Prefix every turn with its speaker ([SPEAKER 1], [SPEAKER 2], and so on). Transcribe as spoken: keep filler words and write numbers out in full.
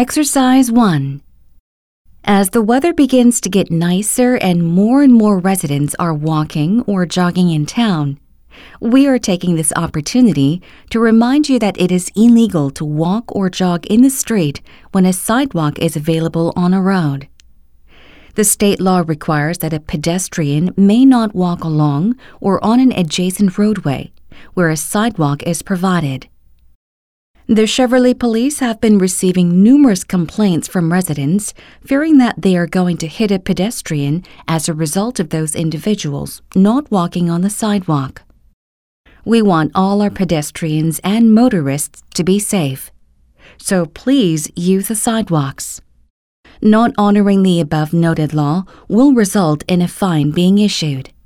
[SPEAKER 1] Exercise one. As the weather begins to get nicer and more and more residents are walking or jogging in town, we are taking this opportunity to remind you that it is illegal to walk or jog in the street when a sidewalk is available on a road. The state law requires that a pedestrian may not walk along or on an adjacent roadway where a sidewalk is provided. The Cheverly Police have been receiving numerous complaints from residents fearing that they are going to hit a pedestrian as a result of those individuals not walking on the sidewalk. We want all our pedestrians and motorists to be safe, so please use the sidewalks. Not honoring the above noted law will result in a fine being issued.